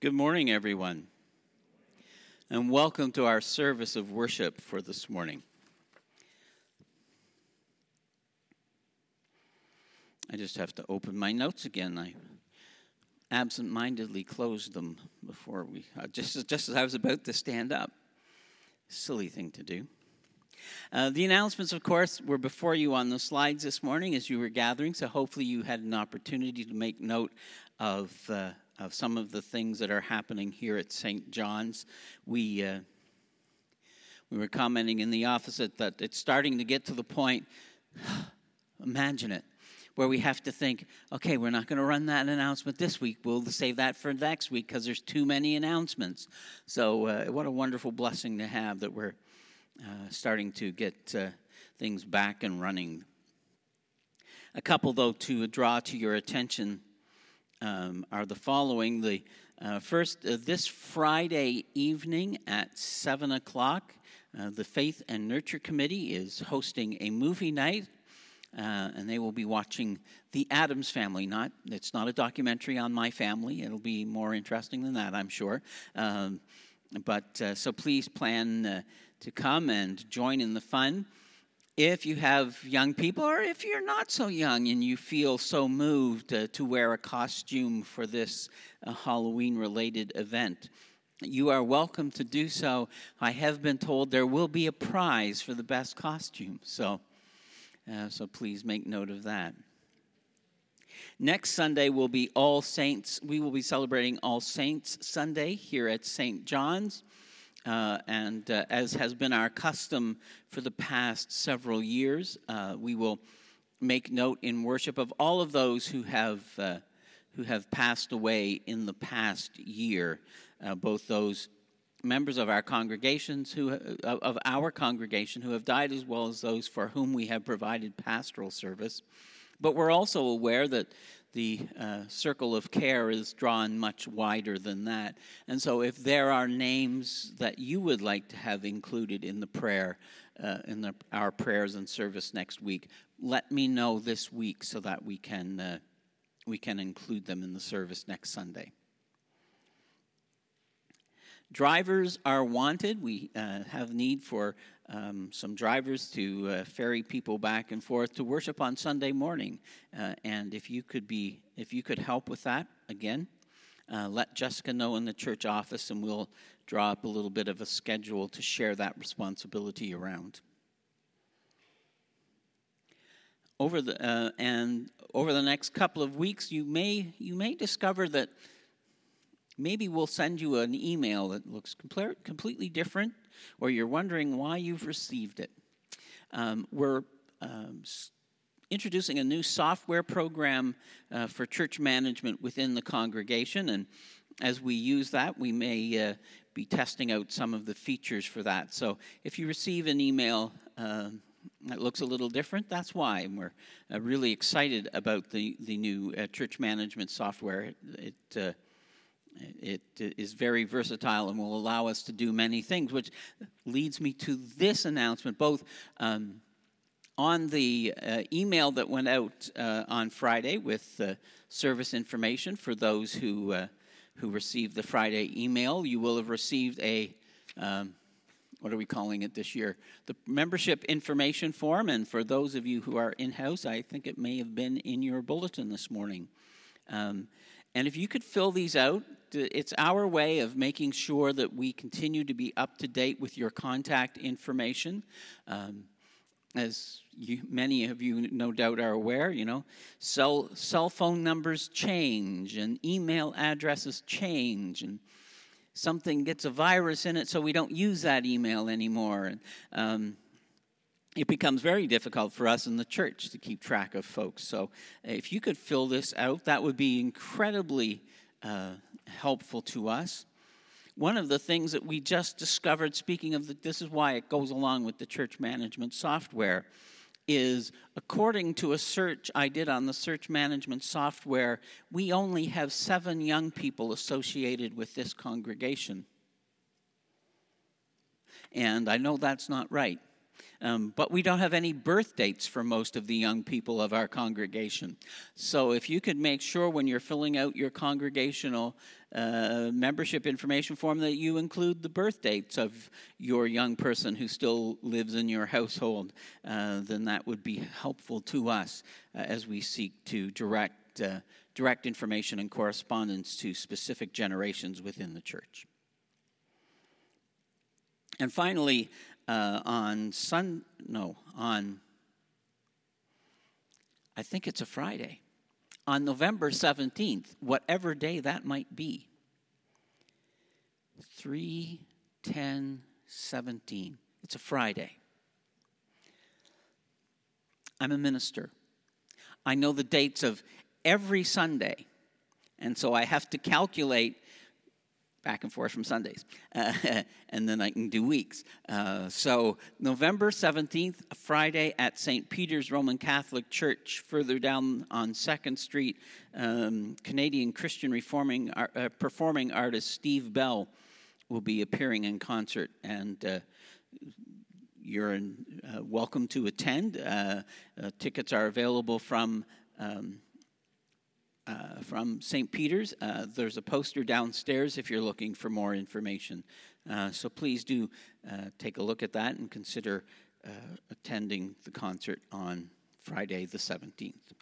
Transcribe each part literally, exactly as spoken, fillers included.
Good morning, everyone, and welcome to our service of worship for this morning. I just have to open my notes again. I absent-mindedly closed them before we, uh, just, just as I was about to stand up. Silly thing to do. Uh, the announcements, of course, were before you on the slides this morning as you were gathering, so hopefully you had an opportunity to make note of uh, of some of the things that are happening here at Saint John's. We uh, we were commenting in the office that, that it's starting to get to the point, imagine it, where we have to think, okay, we're not going to run that announcement this week. We'll save that for next week because there's too many announcements. So uh, what a wonderful blessing to have that we're uh, starting to get uh, things back and running. A couple, though, to draw to your attention Um, are the following. The uh, first, uh, this Friday evening at seven o'clock, uh, the Faith and Nurture Committee is hosting a movie night, uh, and they will be watching The Addams Family. Not, it's not a documentary on my family. It'll be more interesting than that, I'm sure. Um, but uh, so please plan uh, to come and join in the fun. If you have young people, or if you're not so young and you feel so moved uh, to wear a costume for this uh, Halloween-related event, you are welcome to do so. I have been told there will be a prize for the best costume, so uh, so please make note of that. Next Sunday will be All Saints. We will be celebrating All Saints Sunday here at Saint John's. Uh, and uh, as has been our custom for the past several years, uh, we will make note in worship of all of those who have uh, who have passed away in the past year, uh, both those members of our congregations who uh, of our congregation who have died, as well as those for whom we have provided pastoral service. But we're also aware that the uh, circle of care is drawn much wider than that. And so if there are names that you would like to have included in the prayer, uh, in the, our prayers and service next week, let me know this week so that we can, uh, we can include them in the service next Sunday. Drivers are wanted. We uh, have need for um, some drivers to uh, ferry people back and forth to worship on Sunday morning. Uh, and if you could be, if you could help with that, again, uh, let Jessica know in the church office, and we'll draw up a little bit of a schedule to share that responsibility around. Over the uh, and over the next couple of weeks, you may you may discover that maybe we'll send you an email that looks complete, completely different, or you're wondering why you've received it. Um, we're um, s- introducing a new software program uh, for church management within the congregation, and as we use that, we may uh, be testing out some of the features for that. So if you receive an email uh, that looks a little different, that's why. And we're uh, really excited about the, the new uh, church management software. It, it uh, It is very versatile and will allow us to do many things, which leads me to this announcement, both um, on the uh, email that went out uh, on Friday with uh, service information for those who uh, who received the Friday email. You will have received a, um, what are we calling it this year? The membership information form, and for those of you who are in-house, I think it may have been in your bulletin this morning. Um, And if you could fill these out, it's our way of making sure that we continue to be up to date with your contact information. Um, as you, many of you no doubt are aware, you know, cell, cell phone numbers change and email addresses change, and something gets a virus in it so we don't use that email anymore. And, um, it becomes very difficult for us in the church to keep track of folks. So if you could fill this out, that would be incredibly uh, helpful to us. One of the things that we just discovered, speaking of the, this is why it goes along with the church management software, is according to a search I did on the search management software, we only have seven young people associated with this congregation. And I know that's not right. Um, but we don't have any birth dates for most of the young people of our congregation. So if you could make sure when you're filling out your congregational uh, membership information form that you include the birth dates of your young person who still lives in your household, uh, then that would be helpful to us uh, as we seek to direct uh, direct information and correspondence to specific generations within the church. And finally, uh, on Sun, no, on, I think it's a Friday, on November seventeenth, whatever day that might be, three ten seventeen, it's a Friday. I'm a minister. I know the dates of every Sunday, and so I have to calculate back and forth from Sundays, uh, and then I can do weeks. Uh, so November seventeenth, a Friday at Saint Peter's Roman Catholic Church, further down on second Street, um, Canadian Christian reforming uh, performing artist Steve Bell will be appearing in concert, and uh, you're in, uh, welcome to attend. Uh, uh, tickets are available from um, Uh, from Saint Peter's. Uh, there's a poster downstairs if you're looking for more information. Uh, so please do uh, take a look at that and consider uh, attending the concert on Friday the seventeenth.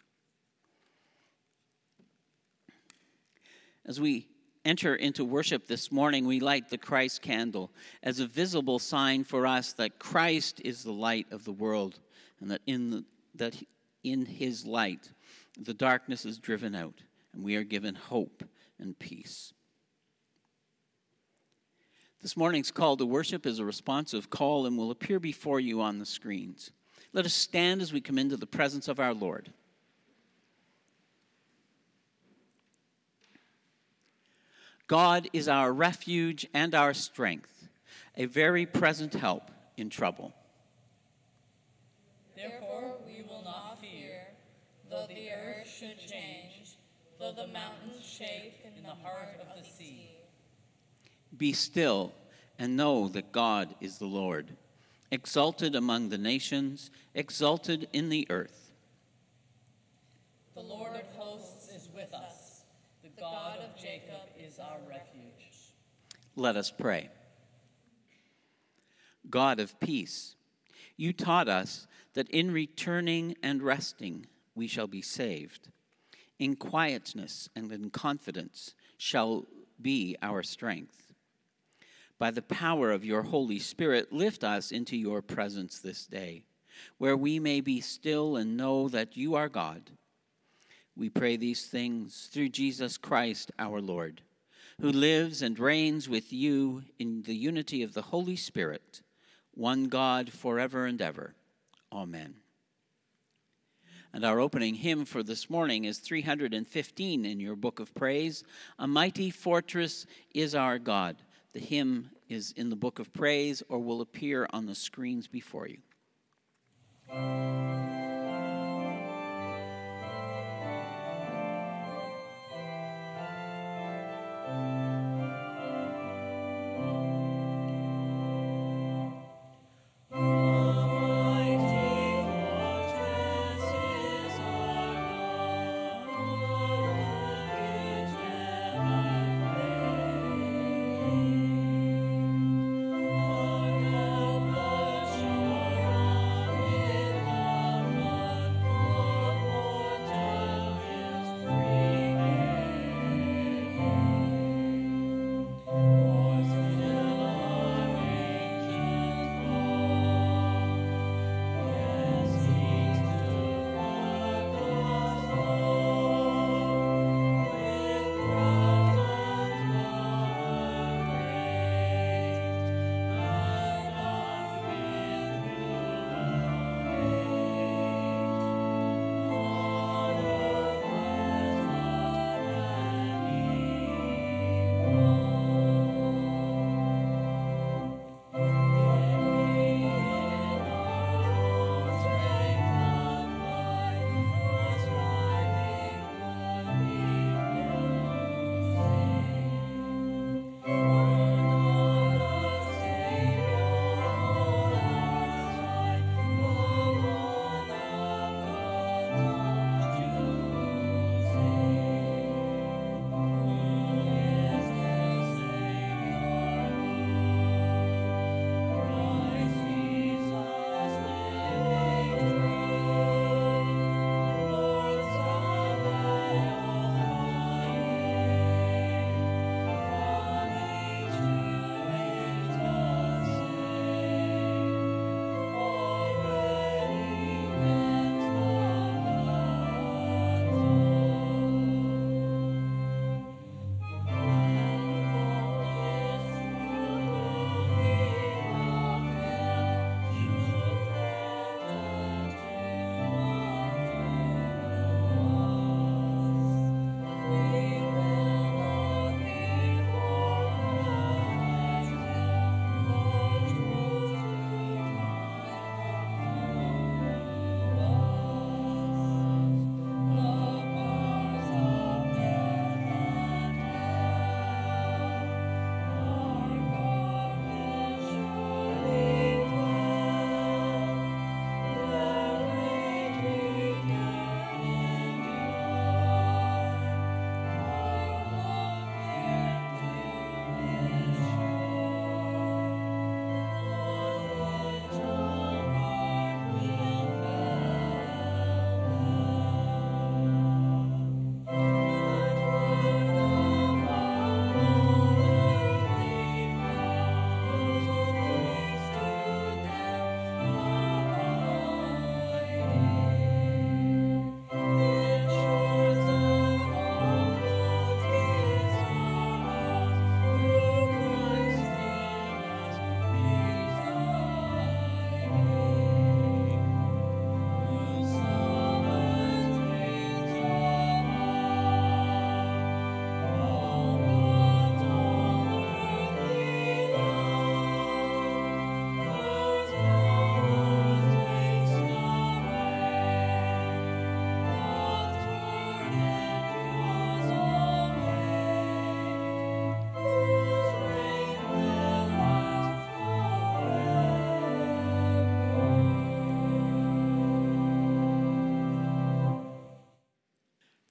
As we enter into worship this morning, we light the Christ candle as a visible sign for us that Christ is the light of the world, and that in the, that in his light the darkness is driven out, and we are given hope and peace. This morning's call to worship is a responsive call and will appear before you on the screens. Let us stand as we come into the presence of our Lord. God is our refuge and our strength, a very present help in trouble. Therefore we will not fear, though the earth should change, though the mountains shake in the heart of the sea. Be still and know that God is the Lord, exalted among the nations, exalted in the earth. The Lord of hosts is with us. The God of Jacob is our refuge. Let us pray. God of peace, you taught us that in returning and resting we shall be saved. In quietness and in confidence shall be our strength. By the power of your Holy Spirit, lift us into your presence this day, where we may be still and know that you are God. We pray these things through Jesus Christ our Lord, who lives and reigns with you in the unity of the Holy Spirit, one God forever and ever. Amen. And our opening hymn for this morning is three hundred fifteen in your book of praise. A mighty fortress is our God. The hymn is in the book of praise or will appear on the screens before you.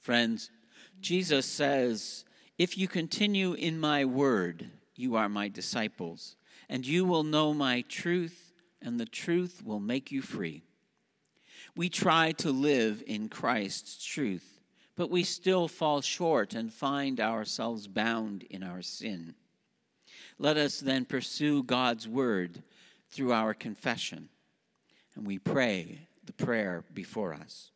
Friends, Jesus says, "If you continue in my word, you are my disciples, and you will know my truth, and the truth will make you free." We try to live in Christ's truth, but we still fall short and find ourselves bound in our sin. Let us then pursue God's word through our confession, and we pray the prayer before us.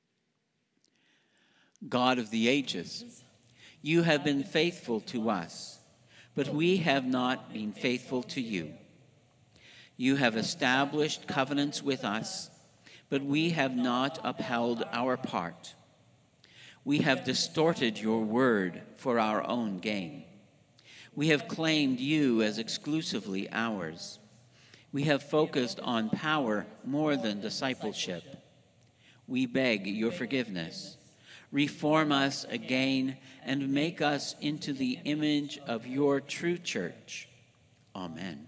God of the ages, you have been faithful to us, but we have not been faithful to you. You have established covenants with us, but we have not upheld our part. We have distorted your word for our own gain. We have claimed you as exclusively ours. We have focused on power more than discipleship. We beg your forgiveness. Reform us again and make us into the image of your true church. Amen.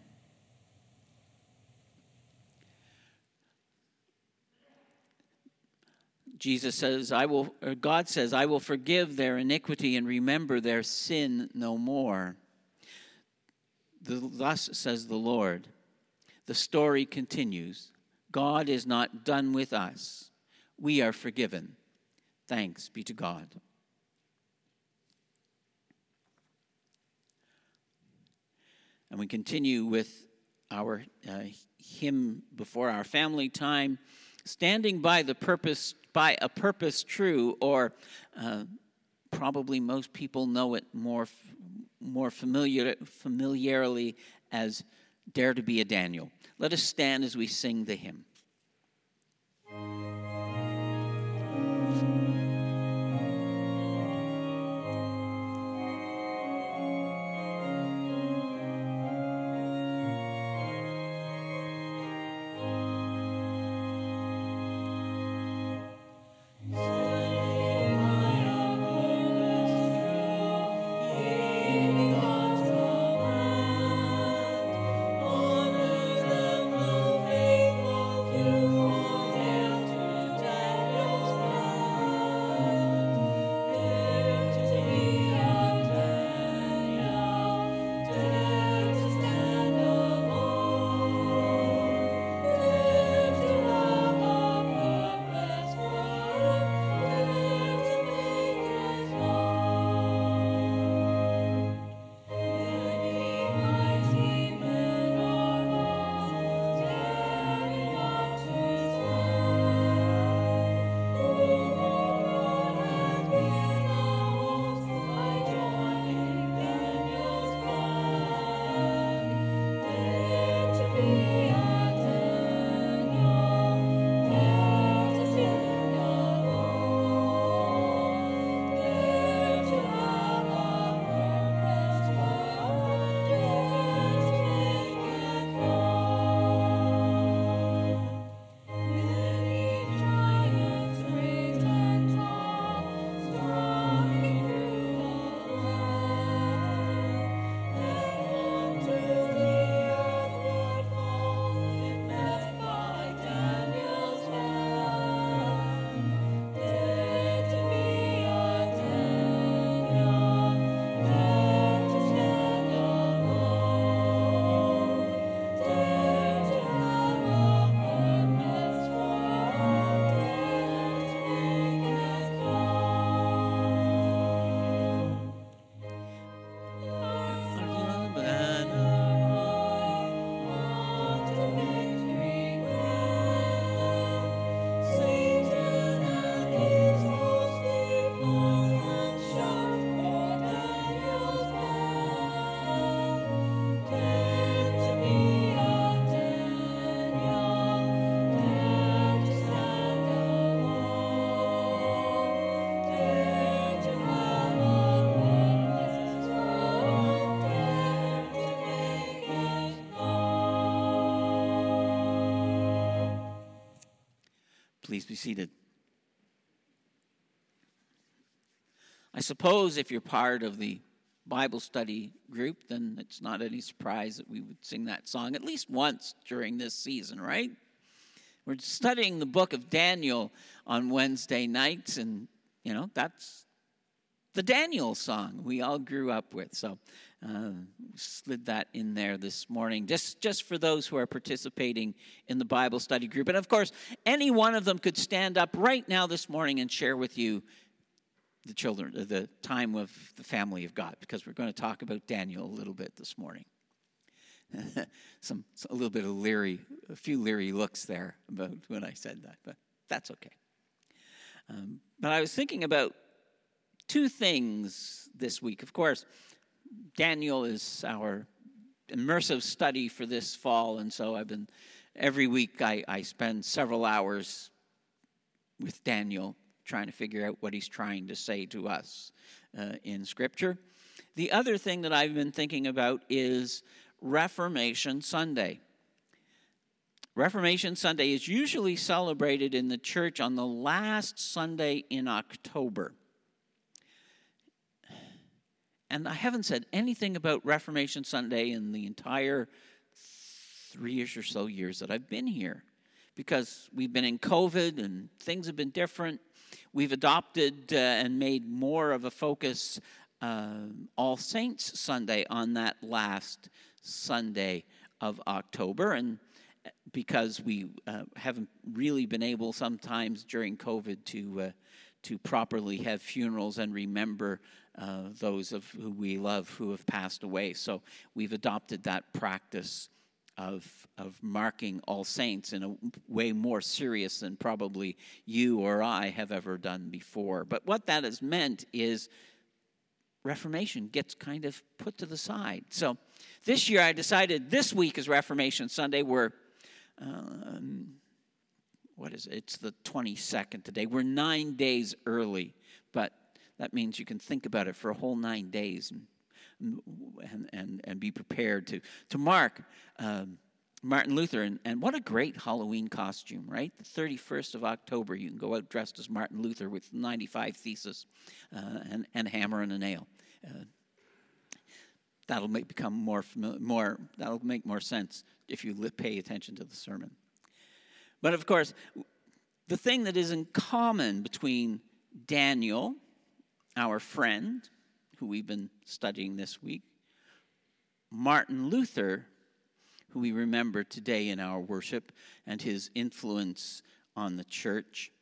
Jesus says, I will, or God says, I will forgive their iniquity and remember their sin no more. The, thus says the Lord. The story continues. God is not done with us. We are forgiven. Thanks be to God. And we continue with our uh, hymn before our family time, standing by the purpose, by a purpose true, or uh, probably most people know it more, more familiar, familiarly as Dare to be a Daniel. Let us stand as we sing the hymn. Please be seated. I suppose if you're part of the Bible study group, then it's not any surprise that we would sing that song at least once during this season, right? We're studying the book of Daniel on Wednesday nights, and You know, that's the Daniel song we all grew up with. So uh, slid that in there this morning, just, just for those who are participating in the Bible study group. And of course, any one of them could stand up right now this morning and share with you the children, the time of the family of God, because we're going to talk about Daniel a little bit this morning. some a little bit of leery, a few leery looks there about when I said that, but that's okay. Um, but I was thinking about two things this week. Of course, Daniel is our immersive study for this fall, and so I've been, every week I, I spend several hours with Daniel trying to figure out what he's trying to say to us uh, in Scripture. The other thing that I've been thinking about is Reformation Sunday. Reformation Sunday is usually celebrated in the church on the last Sunday in October. And I haven't said anything about Reformation Sunday in the entire three-ish or so years that I've been here, because we've been in COVID and things have been different. We've adopted uh, and made more of a focus uh, All Saints Sunday on that last Sunday of October, and because we uh, haven't really been able sometimes during COVID to uh, to properly have funerals and remember uh, those of who we love who have passed away. So we've adopted that practice of of marking All Saints in a way more serious than probably you or I have ever done before. But what that has meant is Reformation gets kind of put to the side. So this year I decided this week is Reformation Sunday. We're, um, what is it? It's the twenty-second today. We're nine days early, but that means you can think about it for a whole nine days and and and, and be prepared to, to mark um, Martin Luther. And, and what a great Halloween costume, right? The thirty-first of October, you can go out dressed as Martin Luther with ninety-five Theses uh, and, and a hammer and a nail. Uh, that'll make become more familiar, more. That'll make more sense if you li- pay attention to the sermon. But of course, the thing that is in common between Daniel, our friend, who we've been studying this week, Martin Luther, who we remember today in our worship, and his influence on the church,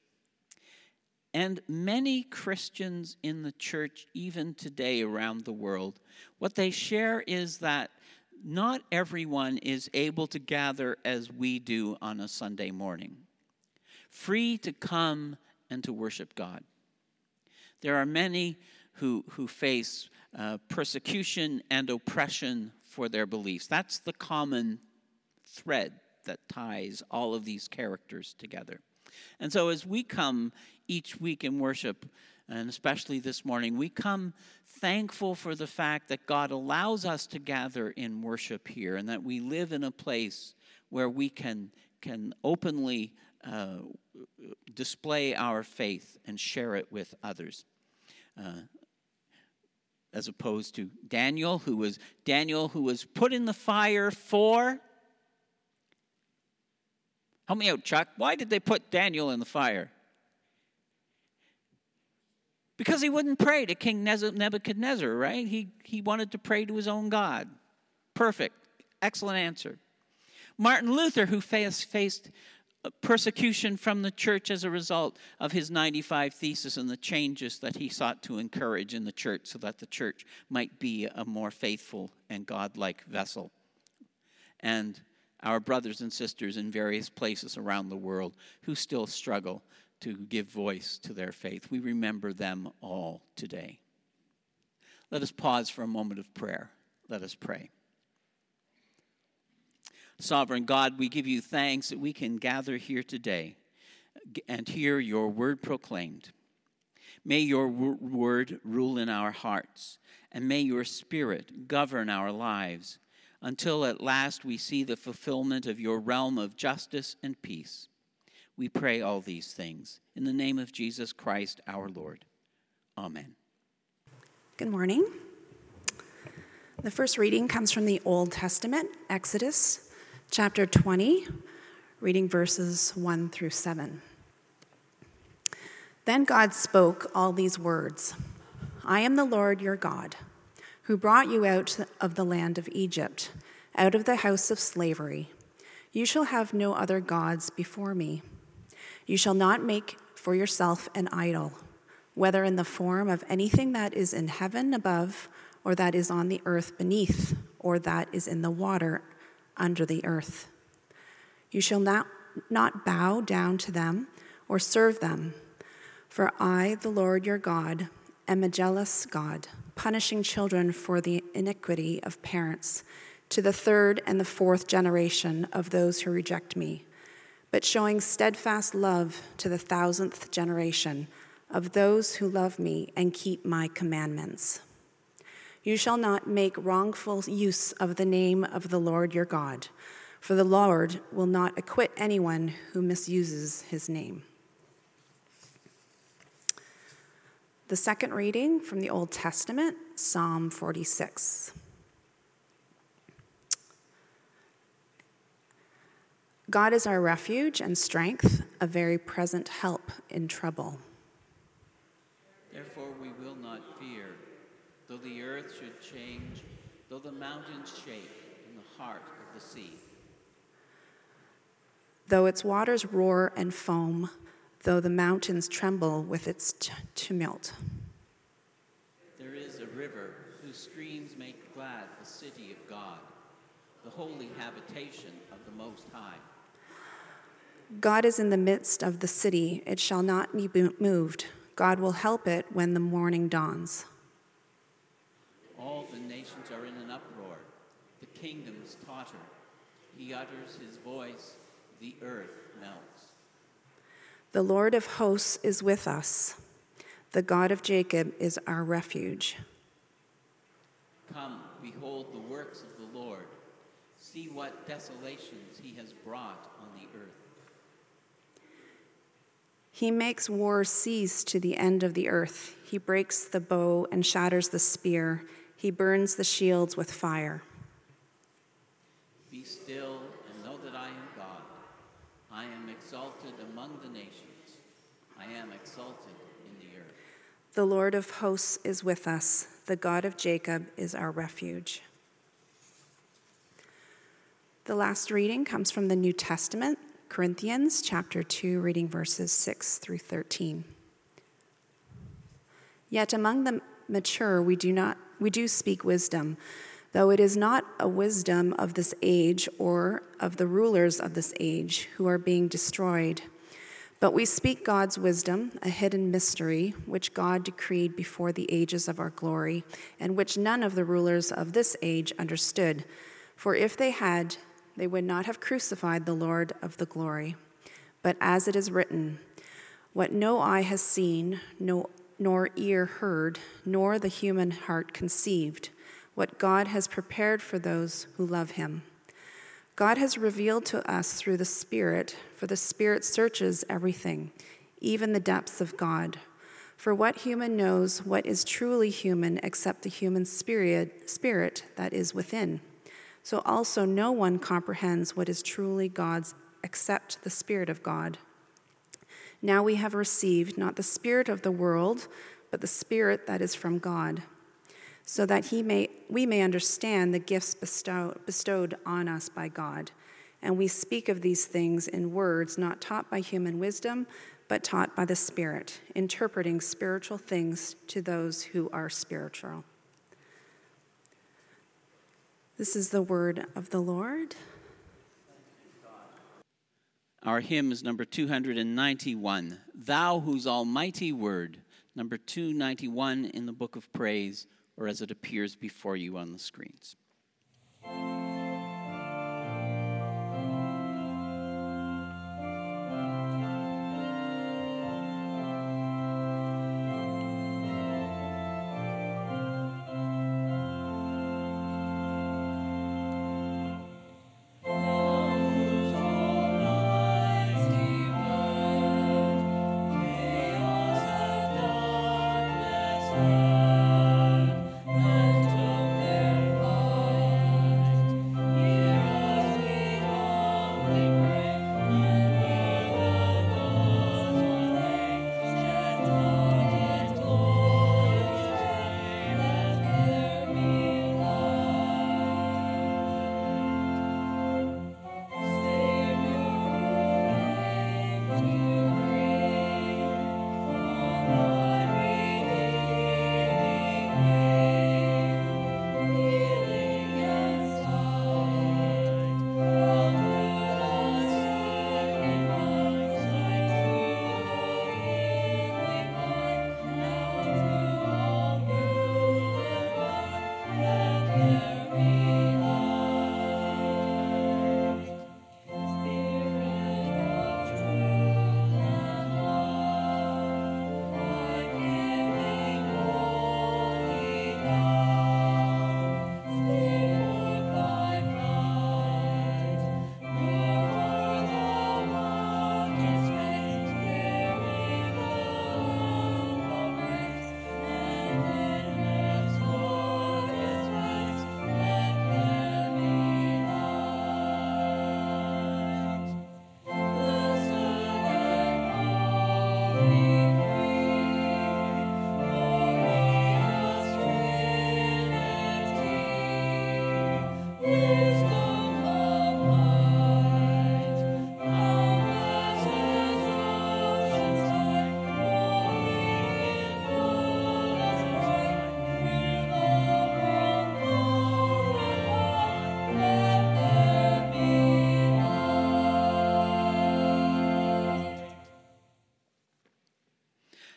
and many Christians in the church, even today around the world, what they share is that not everyone is able to gather as we do on a Sunday morning, free to come and to worship God. There are many who, who face uh, persecution and oppression for their beliefs. That's the common thread that ties all of these characters together. And so as we come each week in worship, and especially this morning, we come thankful for the fact that God allows us to gather in worship here, and that we live in a place where we can, can openly uh, display our faith and share it with others. Uh, as opposed to Daniel, who was Daniel who was put in the fire for... Help me out, Chuck. Why did they put Daniel in the fire? Because he wouldn't pray to King Nebuchadnezzar, right? He, he wanted to pray to his own God. Perfect. Excellent answer. Martin Luther, who faced, faced persecution from the church as a result of his ninety-five Theses and the changes that he sought to encourage in the church so that the church might be a more faithful and godlike vessel. And our brothers and sisters in various places around the world who still struggle to give voice to their faith. We remember them all today. Let us pause for a moment of prayer. Let us pray. Sovereign God, we give you thanks that we can gather here today and hear your word proclaimed. May your word rule in our hearts, and may your spirit govern our lives until at last we see the fulfillment of your realm of justice and peace. We pray all these things in the name of Jesus Christ, our Lord. Amen. Good morning. The first reading comes from the Old Testament, Exodus chapter twenty, reading verses one through seven. Then God spoke all these words: I am the Lord your God, who brought you out of the land of Egypt, out of the house of slavery. You shall have no other gods before me. You shall not make for yourself an idol, whether in the form of anything that is in heaven above, or that is on the earth beneath, or that is in the water under the earth. You shall not, not bow down to them or serve them, for I, the Lord your God, am a jealous God, punishing children for the iniquity of parents, to the third and the fourth generation of those who reject me, but showing steadfast love to the thousandth generation of those who love me and keep my commandments. You shall not make wrongful use of the name of the Lord your God, for the Lord will not acquit anyone who misuses his name. The second reading from the Old Testament, Psalm forty-six. God is our refuge and strength, a very present help in trouble. Therefore we will not fear, though the earth should change, though the mountains shake in the heart of the sea. Though its waters roar and foam, though the mountains tremble with its t- tumult. There is a river whose streams make glad the city of God, the holy habitation of the Most High. God is in the midst of the city, it shall not be moved. God will help it when the morning dawns. All the nations are in an uproar. The kingdoms totter. He utters his voice. The earth melts. The Lord of hosts is with us. The God of Jacob is our refuge. Come, behold the works of the Lord. See what desolations he has brought on the earth. He makes war cease to the end of the earth. He breaks the bow and shatters the spear. He burns the shields with fire. Be still and know that I am God. I am exalted among the nations. I am exalted in the earth. The Lord of hosts is with us. The God of Jacob is our refuge. The last reading comes from the New Testament, Corinthians chapter two, reading verses six through thirteen. Yet among the mature we do not we do speak wisdom, though it is not a wisdom of this age or of the rulers of this age who are being destroyed. But we speak God's wisdom, a hidden mystery, which God decreed before the ages of our glory, and which none of the rulers of this age understood. For if they had, they would not have crucified the Lord of the glory. But as it is written, what no eye has seen, no, nor ear heard, nor the human heart conceived, what God has prepared for those who love him. God has revealed to us through the Spirit, for the Spirit searches everything, even the depths of God. For what human knows what is truly human except the human spirit, spirit that is within? So also no one comprehends what is truly God's except the Spirit of God. Now we have received not the spirit of the world, but the Spirit that is from God, so that he may we may understand the gifts bestow, bestowed on us by God. And we speak of these things in words not taught by human wisdom, but taught by the Spirit, interpreting spiritual things to those who are spiritual. This is the word of the Lord. Our hymn is number two ninety-one, Thou Whose Almighty Word, number two ninety-one in the Book of Praise, or as it appears before you on the screens. And took their fall.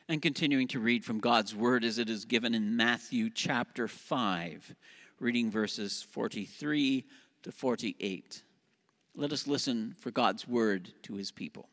And continuing to read from God's word as it is given in Matthew chapter five, reading verses forty-three to forty-eight. Let us listen for God's word to his people.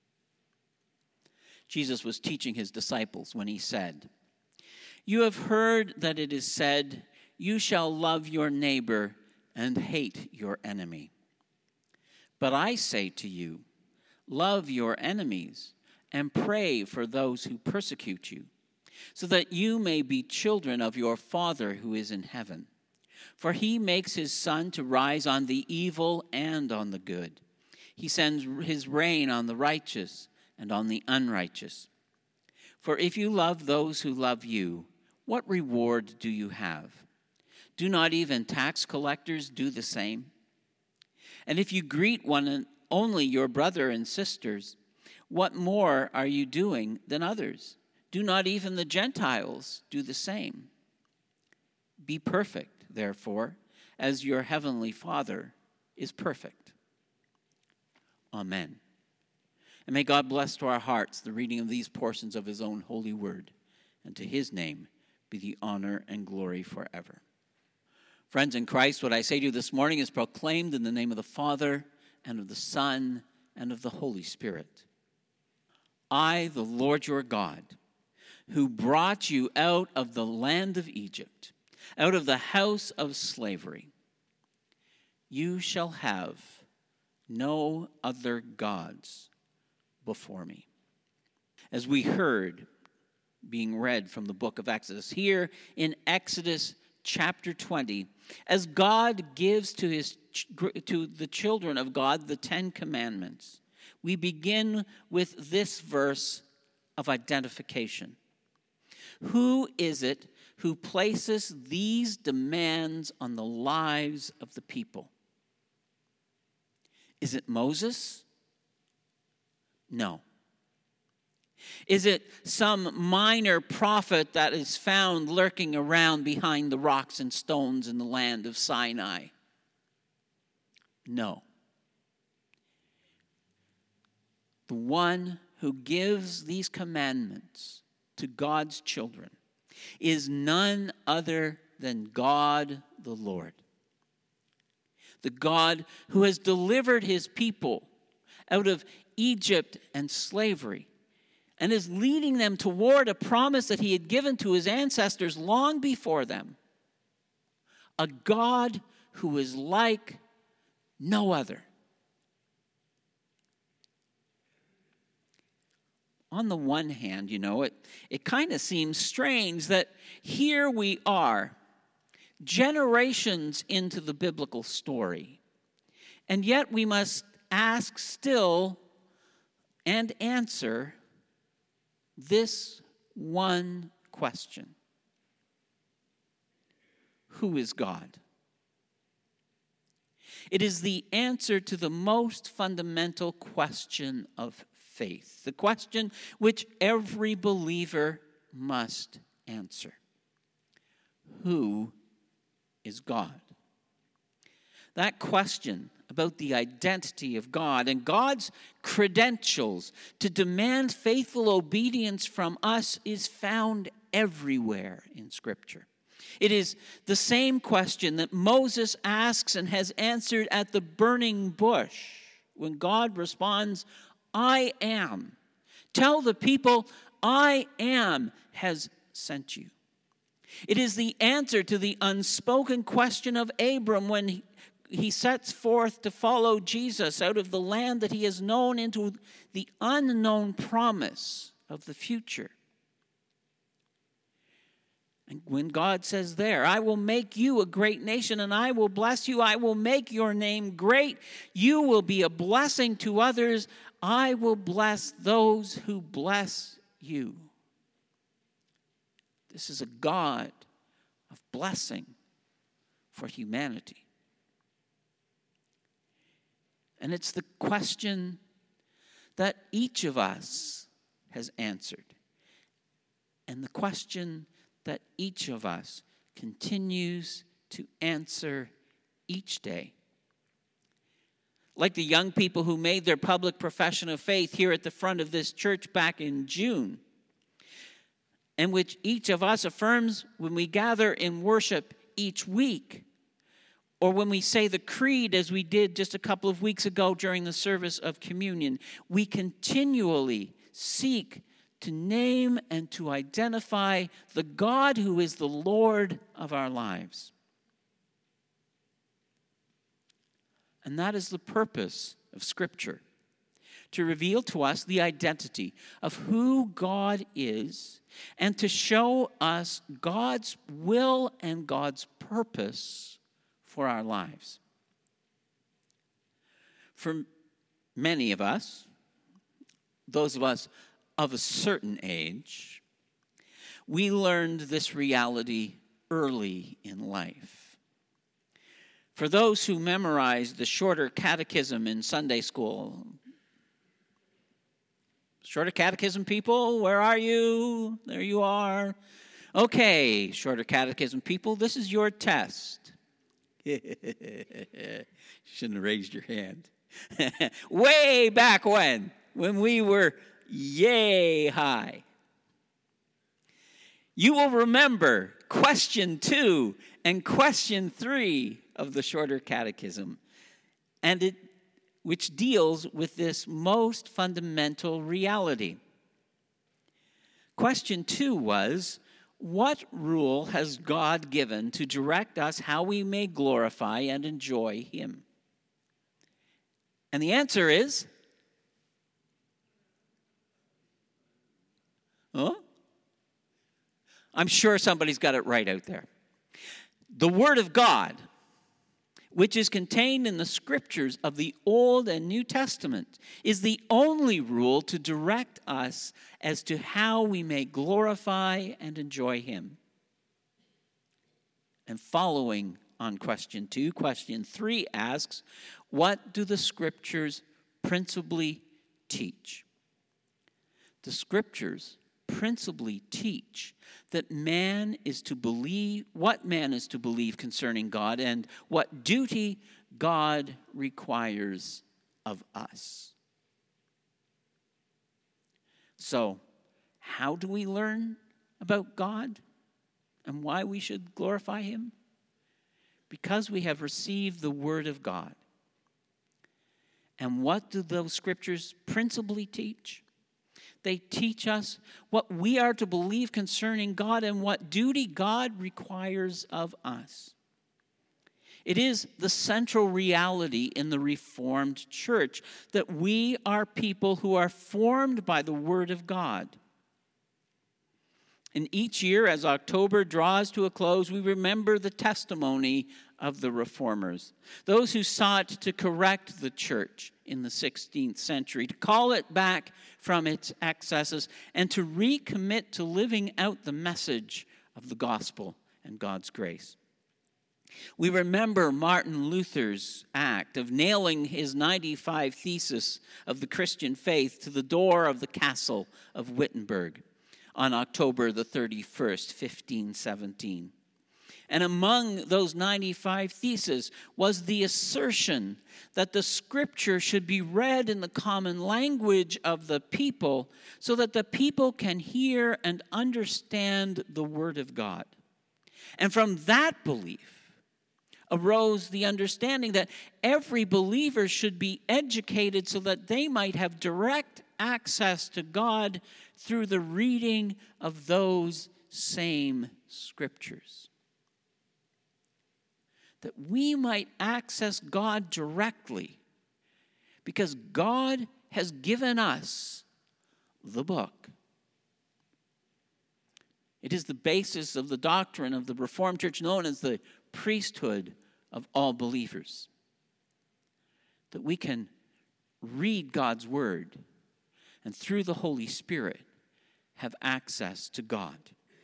Jesus was teaching his disciples when he said, "You have heard that it is said, 'You shall love your neighbor and hate your enemy.' But I say to you, love your enemies and pray for those who persecute you, so that you may be children of your Father who is in heaven. For he makes his sun to rise on the evil and on the good. He sends his rain on the righteous and on the unrighteous. For if you love those who love you, what reward do you have? Do not even tax collectors do the same? And if you greet one and only your brother and sisters, what more are you doing than others? Do not even the Gentiles do the same? Be perfect, therefore, as your heavenly Father is perfect." Amen. And may God bless to our hearts the reading of these portions of his own holy word, and to his name be the honor and glory forever. Friends in Christ, what I say to you this morning is proclaimed in the name of the Father, and of the Son, and of the Holy Spirit. I, the Lord your God, who brought you out of the land of Egypt, out of the house of slavery. You shall have no other gods before me. As we heard being read from the book of Exodus, here in Exodus chapter twenty, as God gives to his to the children of God the Ten Commandments, we begin with this verse of identification. Who is it who places these demands on the lives of the people? Is it Moses? No. Is it some minor prophet that is found lurking around behind the rocks and stones in the land of Sinai? No. The one who gives these commandments to God's children is none other than God the Lord. The God who has delivered his people out of Egypt and slavery, and is leading them toward a promise that he had given to his ancestors long before them. A God who is like no other. On the one hand, you know, it, it kind of seems strange that here we are, generations into the biblical story, and yet we must ask still and answer this one question: who is God? It is the answer to the most fundamental question of faith, the question which every believer must answer. Who is God? That question about the identity of God and God's credentials to demand faithful obedience from us is found everywhere in Scripture. It is the same question that Moses asks and has answered at the burning bush when God responds, "I am. Tell the people, I am has sent you." It is the answer to the unspoken question of Abram when he, he sets forth to follow Jesus out of the land that he has known into the unknown promise of the future. And when God says there, "I will make you a great nation and I will bless you. I will make your name great. You will be a blessing to others. I will bless those who bless you." This is a God of blessing for humanity. And it's the question that each of us has answered. And the question that each of us continues to answer each day. Like the young people who made their public profession of faith here at the front of this church back in June, and which each of us affirms when we gather in worship each week, or when we say the creed as we did just a couple of weeks ago during the service of communion, we continually seek to name and to identify the God who is the Lord of our lives. And that is the purpose of Scripture, to reveal to us the identity of who God is and to show us God's will and God's purpose for our lives. For many of us, those of us of a certain age, we learned this reality early in life. For those who memorized the shorter catechism in Sunday school, shorter catechism people, where are you? There you are. Okay, shorter catechism people, this is your test. Shouldn't have raised your hand. Way back when, when we were yay high. You will remember question two and question three of the shorter catechism, and it which deals with this most fundamental reality. Question two was, what rule has God given to direct us how we may glorify and enjoy Him? And the answer is, huh? I'm sure somebody's got it right out there. The Word of God, which is contained in the Scriptures of the Old and New Testament, is the only rule to direct us as to how we may glorify and enjoy Him. And following on question two, question three asks, what do the Scriptures principally teach? The Scriptures principally teach that man is to believe, what man is to believe concerning God, and what duty God requires of us. So, how do we learn about God and why we should glorify Him? Because we have received the Word of God. And what do those Scriptures principally teach? They teach us what we are to believe concerning God and what duty God requires of us. It is the central reality in the Reformed Church that we are people who are formed by the Word of God. And each year, as October draws to a close, we remember the testimony of the Reformers, those who sought to correct the church in the sixteenth century, to call it back from its excesses, and to recommit to living out the message of the gospel and God's grace. We remember Martin Luther's act of nailing his ninety-five Theses of the Christian faith to the door of the castle of Wittenberg on October the thirty-first, fifteen seventeen. And among those ninety-five theses was the assertion that the Scripture should be read in the common language of the people so that the people can hear and understand the Word of God. And from that belief arose the understanding that every believer should be educated so that they might have direct access to God through the reading of those same Scriptures. That we might access God directly because God has given us the book. It is the basis of the doctrine of the Reformed Church known as the priesthood of all believers. That we can read God's Word and through the Holy Spirit have access to God.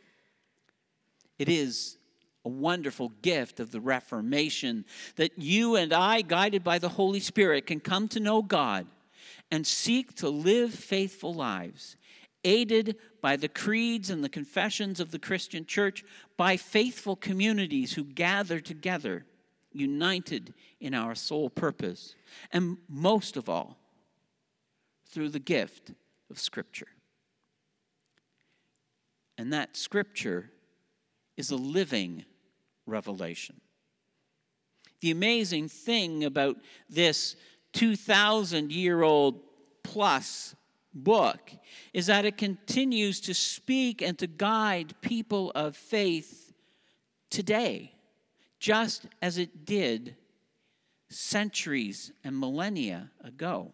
It is a wonderful gift of the Reformation that you and I, guided by the Holy Spirit, can come to know God and seek to live faithful lives, aided by the creeds and the confessions of the Christian church, by faithful communities who gather together, united in our sole purpose, and most of all, through the gift of Scripture. And that Scripture is a living revelation. The amazing thing about this two thousand year old plus book is that it continues to speak and to guide people of faith today, just as it did centuries and millennia ago.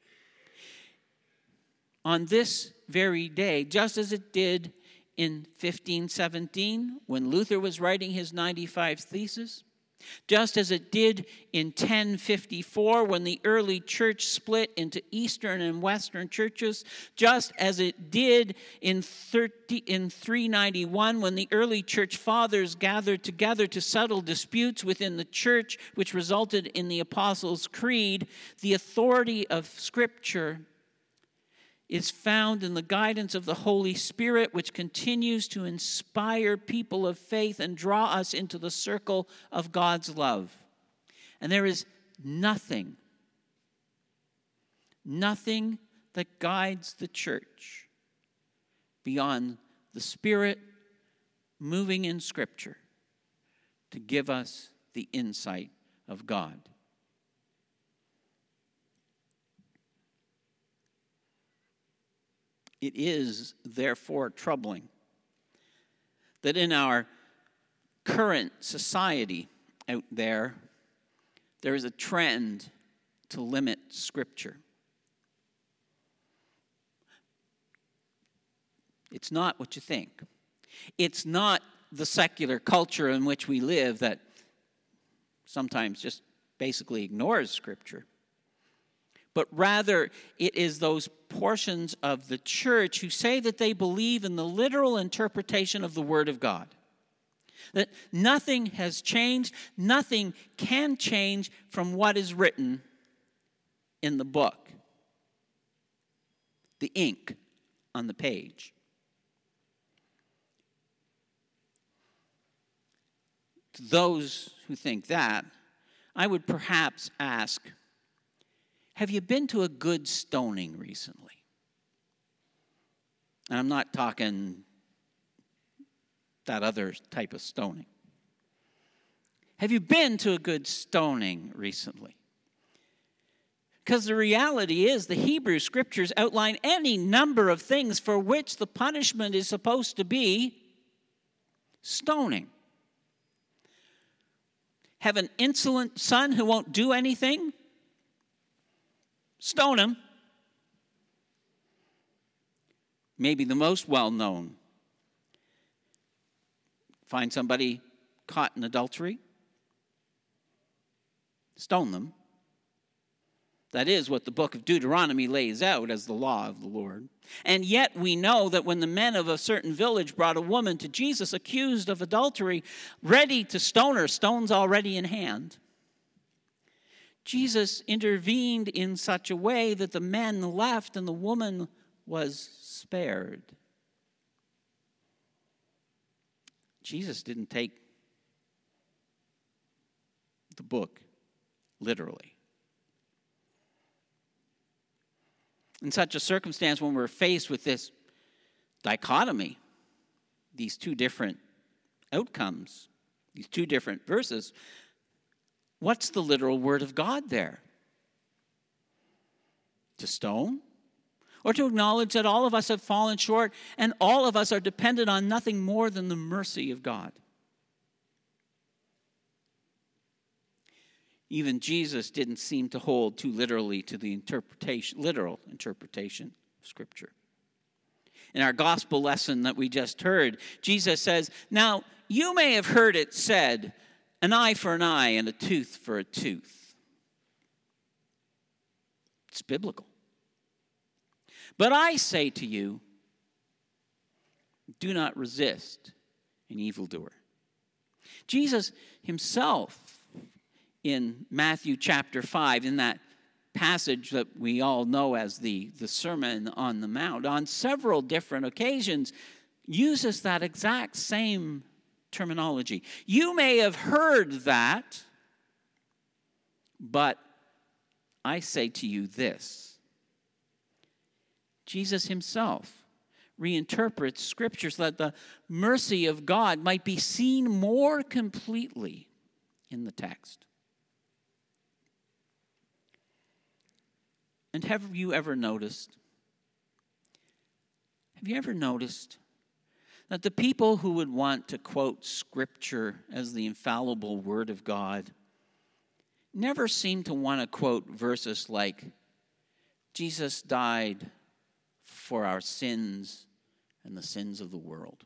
On this very day, just as it did in fifteen seventeen, when Luther was writing his ninety-five Theses, just as it did in ten fifty-four, when the early church split into Eastern and Western churches, just as it did in, thirty, in three ninety-one, when the early church fathers gathered together to settle disputes within the church, which resulted in the Apostles' Creed, the authority of Scripture is found in the guidance of the Holy Spirit, which continues to inspire people of faith and draw us into the circle of God's love. And there is nothing, nothing that guides the church beyond the Spirit moving in Scripture to give us the insight of God. It is, therefore, troubling that in our current society out there, there is a trend to limit Scripture. It's not what you think. It's not the secular culture in which we live that sometimes just basically ignores Scripture. But rather, it is those portions of the church who say that they believe in the literal interpretation of the Word of God. That nothing has changed, nothing can change from what is written in the book. The ink on the page. To those who think that, I would perhaps ask, have you been to a good stoning recently? And I'm not talking that other type of stoning. Have you been to a good stoning recently? Because the reality is the Hebrew Scriptures outline any number of things for which the punishment is supposed to be stoning. Have an insolent son who won't do anything? Stone him. Maybe the most well-known. Find somebody caught in adultery? Stone them. That is what the book of Deuteronomy lays out as the law of the Lord. And yet we know that when the men of a certain village brought a woman to Jesus accused of adultery, ready to stone her, stones already in hand, Jesus intervened in such a way that the men left and the woman was spared. Jesus didn't take the book literally. In such a circumstance, when we're faced with this dichotomy, these two different outcomes, these two different verses, what's the literal word of God there? To stone? Or to acknowledge that all of us have fallen short and all of us are dependent on nothing more than the mercy of God? Even Jesus didn't seem to hold too literally to the interpretation, literal interpretation of Scripture. In our gospel lesson that we just heard, Jesus says, "Now, you may have heard it said, an eye for an eye and a tooth for a tooth." It's biblical. But I say to you, do not resist an evildoer. Jesus himself, in Matthew chapter five, in that passage that we all know as the, the Sermon on the Mount, on several different occasions, uses that exact same terminology. You may have heard that, but I say to you this. Jesus himself reinterprets Scripture so that the mercy of God might be seen more completely in the text. And have you ever noticed, have you ever noticed that the people who would want to quote Scripture as the infallible Word of God never seem to want to quote verses like, Jesus died for our sins and the sins of the world.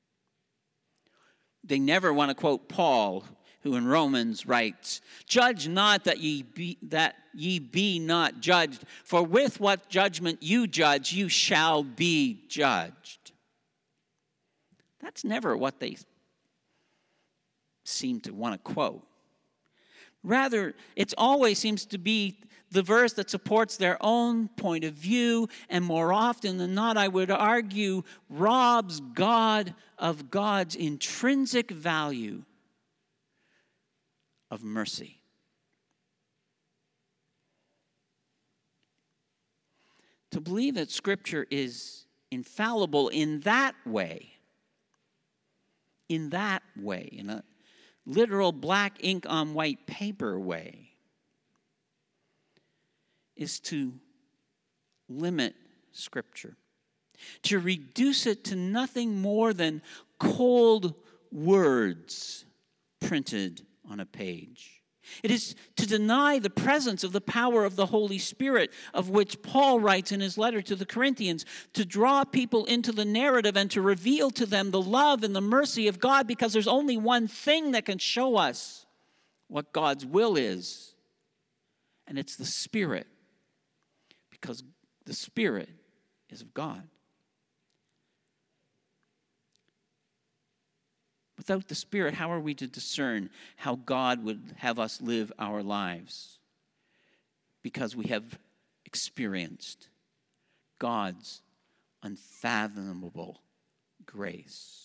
They never want to quote Paul, who in Romans writes, Judge not that ye be, that ye be not judged, for with what judgment you judge, you shall be judged. That's never what they seem to want to quote. Rather, it always seems to be the verse that supports their own point of view, and more often than not, I would argue, robs God of God's intrinsic value of mercy. To believe that Scripture is infallible in that way, in that way, in a literal black ink on white paper way, is to limit Scripture, to reduce it to nothing more than cold words printed on a page. It is to deny the presence of the power of the Holy Spirit, of which Paul writes in his letter to the Corinthians, to draw people into the narrative and to reveal to them the love and the mercy of God, because there's only one thing that can show us what God's will is, and it's the Spirit, because the Spirit is of God. Without the Spirit, how are we to discern how God would have us live our lives? Because we have experienced God's unfathomable grace.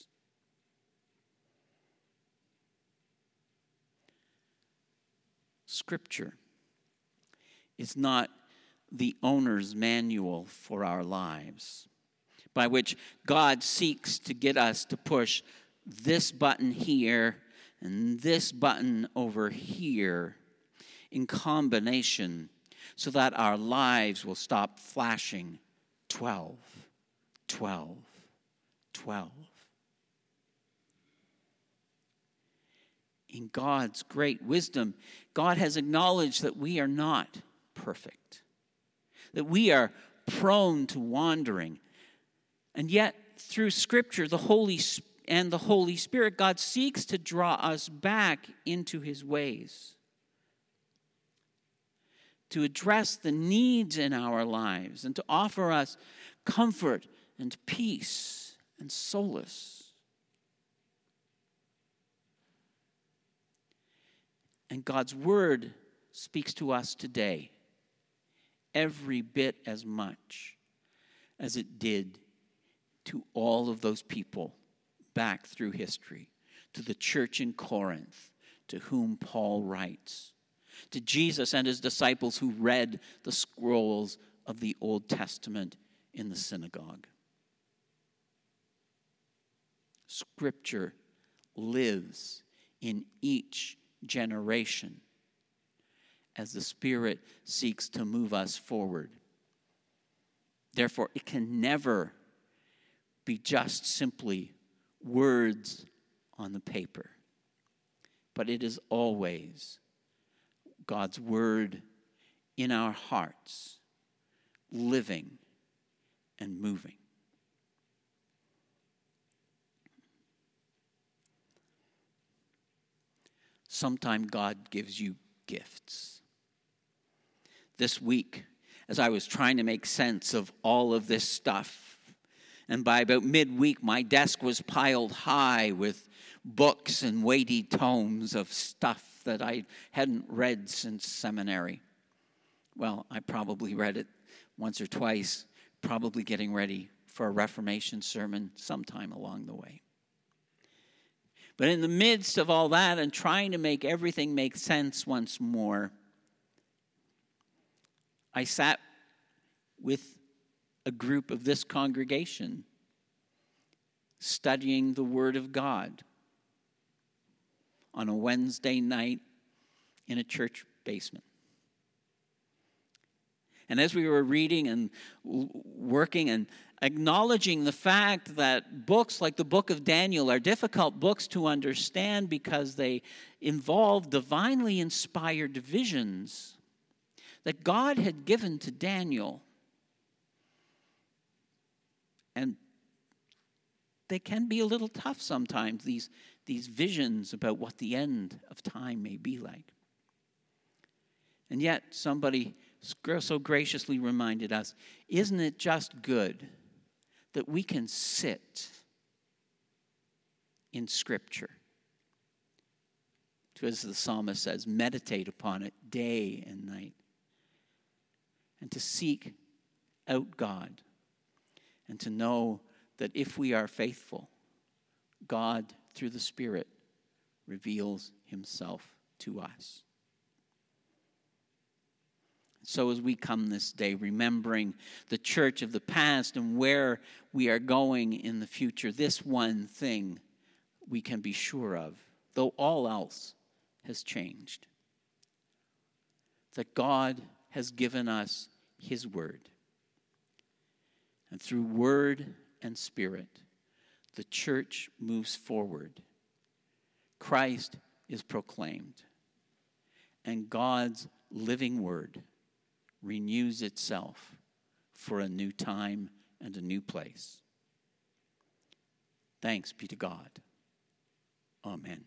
Scripture is not the owner's manual for our lives, by which God seeks to get us to push this button here and this button over here in combination so that our lives will stop flashing twelve, twelve, twelve. In God's great wisdom, God has acknowledged that we are not perfect, that we are prone to wandering. And yet, through Scripture, the Holy Spirit and the Holy Spirit, God seeks to draw us back into his ways, to address the needs in our lives, and to offer us comfort and peace and solace. And God's word speaks to us today every bit as much as it did to all of those people back through history, to the church in Corinth, to whom Paul writes, to Jesus and his disciples who read the scrolls of the Old Testament in the synagogue. Scripture lives in each generation as the Spirit seeks to move us forward. Therefore, it can never be just simply words on the paper, but it is always God's word in our hearts, living and moving. Sometimes God gives you gifts. This week, as I was trying to make sense of all of this stuff, and by about midweek, my desk was piled high with books and weighty tomes of stuff that I hadn't read since seminary. Well, I probably read it once or twice, probably getting ready for a Reformation sermon sometime along the way. But in the midst of all that and trying to make everything make sense once more, I sat with a group of this congregation studying the Word of God on a Wednesday night in a church basement. And as we were reading and working and acknowledging the fact that books like the book of Daniel are difficult books to understand because they involve divinely inspired visions that God had given to Daniel. And they can be a little tough sometimes, these, these visions about what the end of time may be like. And yet somebody so graciously reminded us, isn't it just good that we can sit in Scripture? To, as the psalmist says, meditate upon it day and night. And to seek out God. And to know that if we are faithful, God, through the Spirit, reveals himself to us. So as we come this day, remembering the church of the past and where we are going in the future, this one thing we can be sure of, though all else has changed, that God has given us his word. And through word and spirit, the church moves forward. Christ is proclaimed, and God's living word renews itself for a new time and a new place. Thanks be to God. Amen.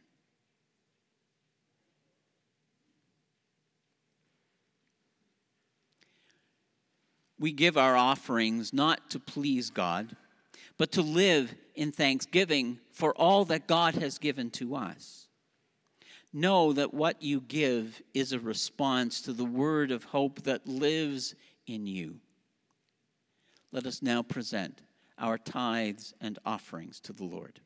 We give our offerings not to please God, but to live in thanksgiving for all that God has given to us. Know that what you give is a response to the word of hope that lives in you. Let us now present our tithes and offerings to the Lord.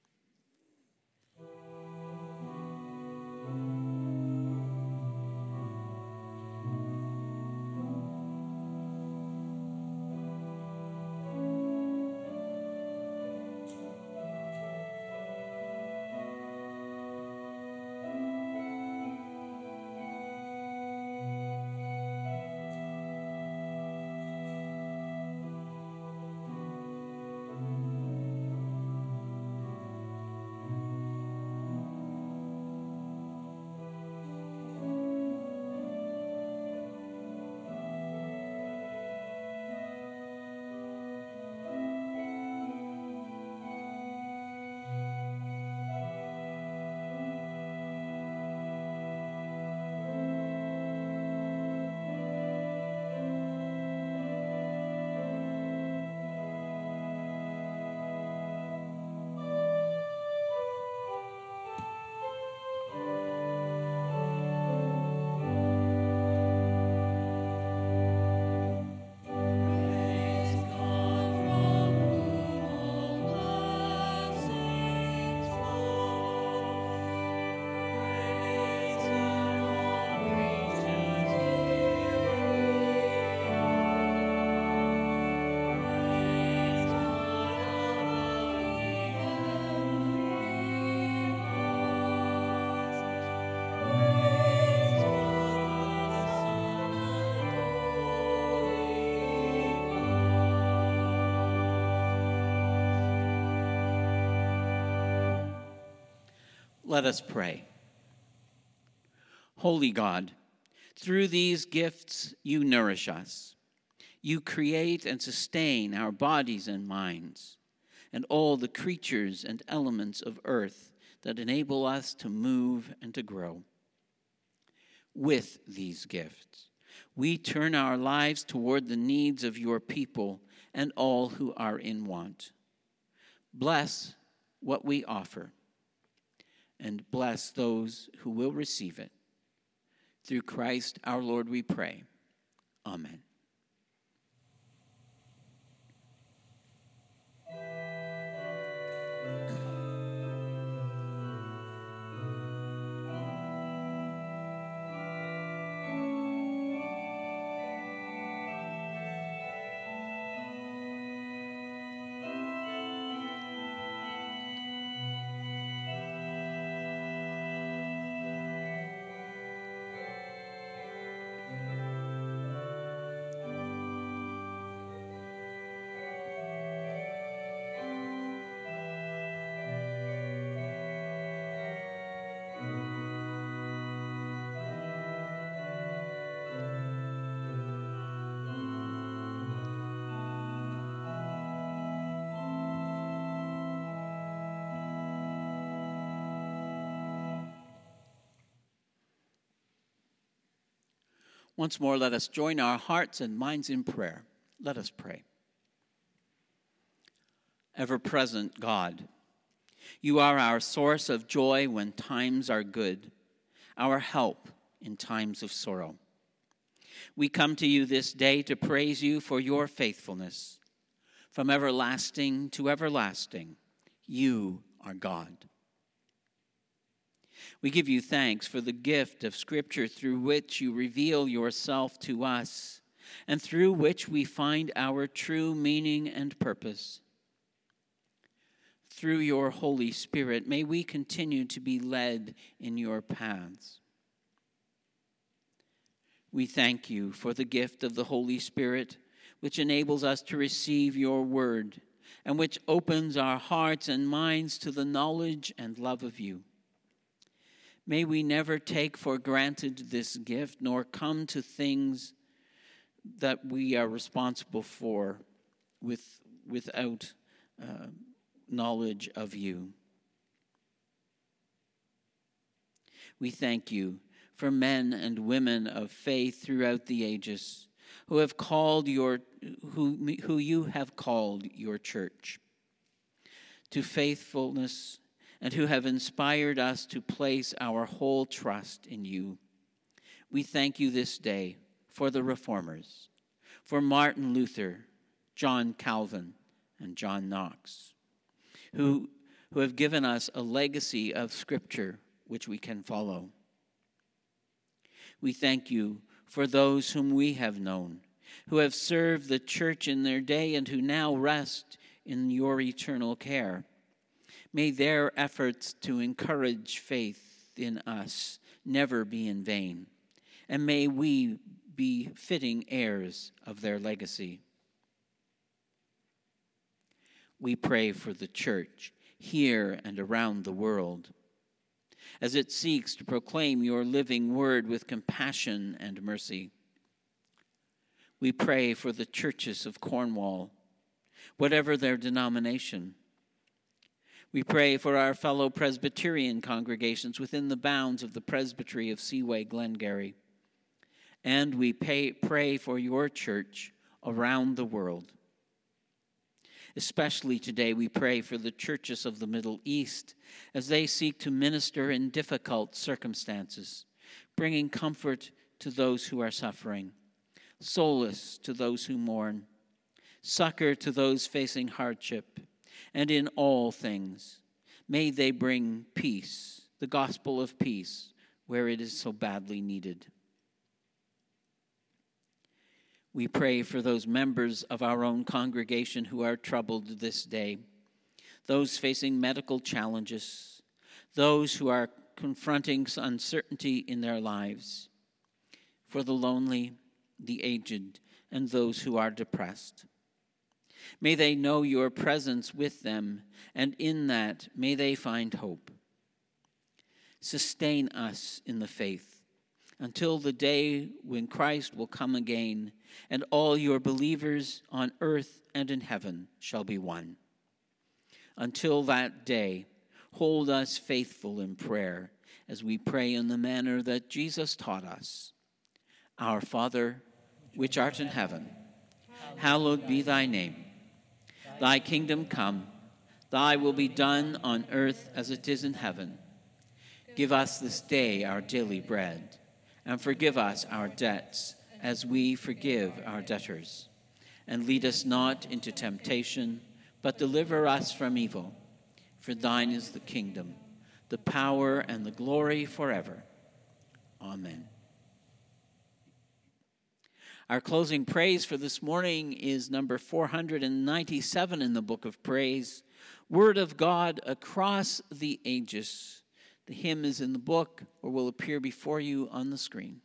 Let us pray. Holy God, through these gifts you nourish us. You create and sustain our bodies and minds, and all the creatures and elements of earth that enable us to move and to grow. With these gifts, we turn our lives toward the needs of your people and all who are in want. Bless what we offer, and bless those who will receive it. Through Christ our Lord we pray. Amen. Once more, let us join our hearts and minds in prayer. Let us pray. Ever-present God, you are our source of joy when times are good, our help in times of sorrow. We come to you this day to praise you for your faithfulness. From everlasting to everlasting, you are God. We give you thanks for the gift of Scripture through which you reveal yourself to us and through which we find our true meaning and purpose. Through your Holy Spirit, may we continue to be led in your paths. We thank you for the gift of the Holy Spirit, which enables us to receive your word and which opens our hearts and minds to the knowledge and love of you. May we never take for granted this gift, nor come to things that we are responsible for with, without uh, knowledge of you. We thank you for men and women of faith throughout the ages who have called your, who, who you have called your church to faithfulness, and who have inspired us to place our whole trust in you. We thank you this day for the Reformers, for Martin Luther, John Calvin, and John Knox, who, who have given us a legacy of Scripture which we can follow. We thank you for those whom we have known, who have served the church in their day and who now rest in your eternal care. May their efforts to encourage faith in us never be in vain, and may we be fitting heirs of their legacy. We pray for the church here and around the world, as it seeks to proclaim your living word with compassion and mercy. We pray for the churches of Cornwall, whatever their denomination. We pray for our fellow Presbyterian congregations within the bounds of the Presbytery of Seaway Glengarry. And we pay, pray for your church around the world. Especially today, we pray for the churches of the Middle East as they seek to minister in difficult circumstances, bringing comfort to those who are suffering, solace to those who mourn, succor to those facing hardship, and in all things, may they bring peace, the gospel of peace, where it is so badly needed. We pray for those members of our own congregation who are troubled this day, those facing medical challenges, those who are confronting uncertainty in their lives, for the lonely, the aged, and those who are depressed. May they know your presence with them, and in that may they find hope. Sustain us in the faith until the day when Christ will come again, and all your believers on earth and in heaven shall be one. Until that day, hold us faithful in prayer as we pray in the manner that Jesus taught us. Our Father, which art in heaven, hallowed be thy name. Thy kingdom come, thy will be done on earth as it is in heaven. Give us this day our daily bread, and forgive us our debts as we forgive our debtors. And lead us not into temptation, but deliver us from evil. For thine is the kingdom, the power, and the glory forever. Amen. Our closing praise for this morning is number four hundred ninety-seven in the Book of Praise, Word of God Across the Ages. The hymn is in the book or will appear before you on the screen.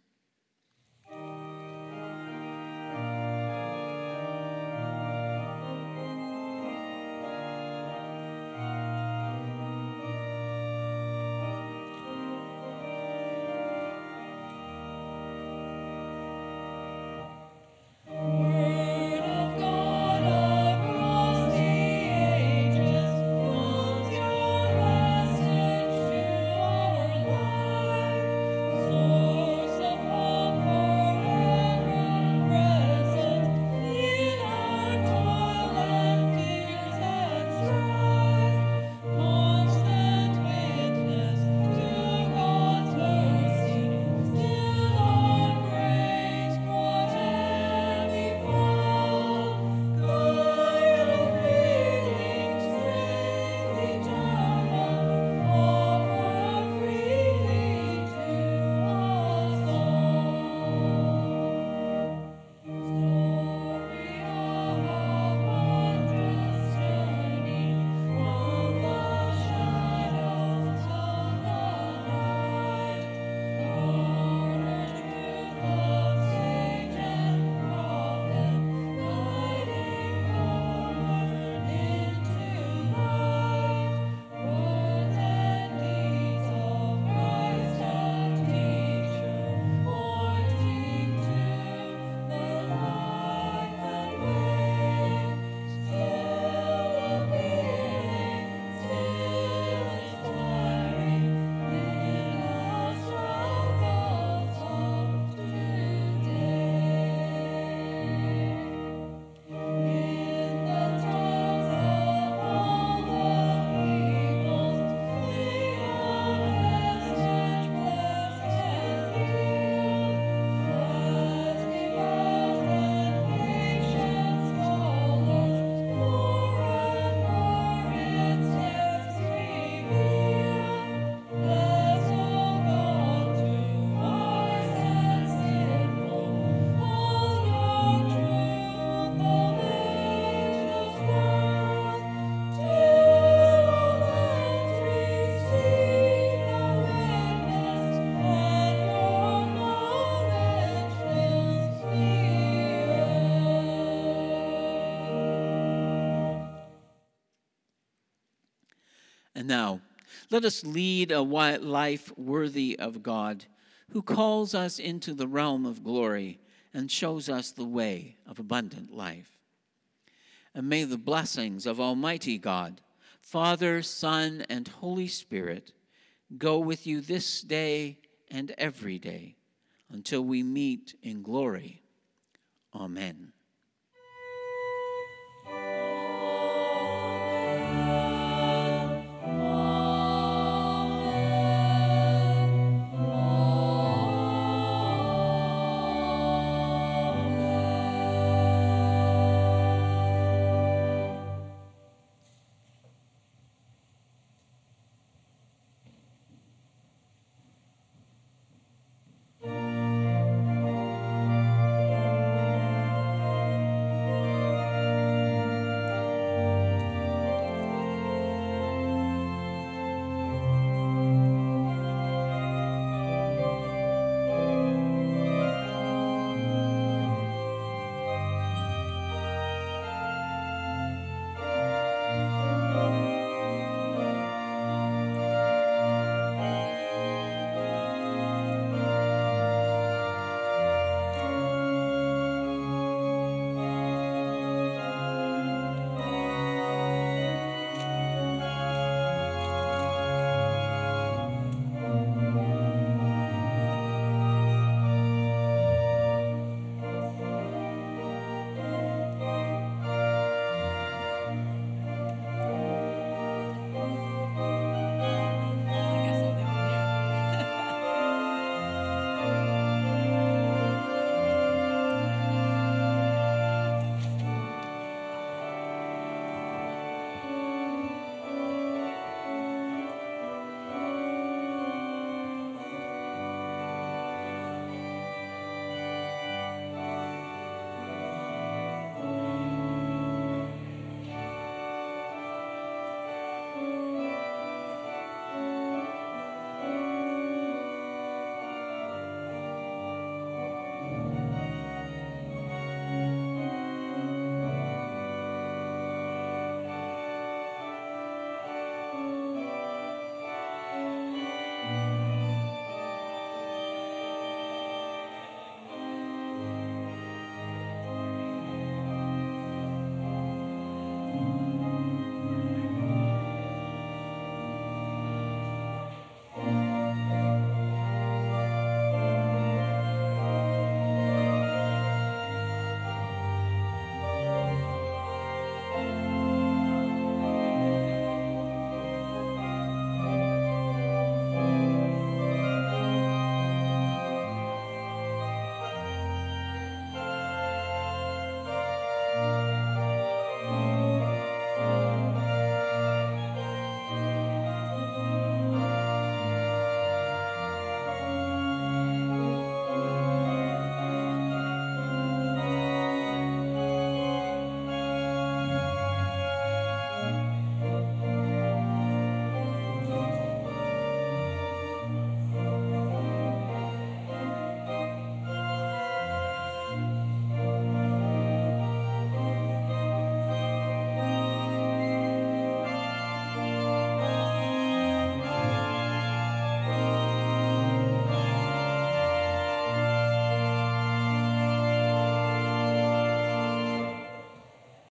Source of And now, let us lead a life worthy of God, who calls us into the realm of glory and shows us the way of abundant life. And may the blessings of Almighty God, Father, Son, and Holy Spirit go with you this day and every day until we meet in glory. Amen.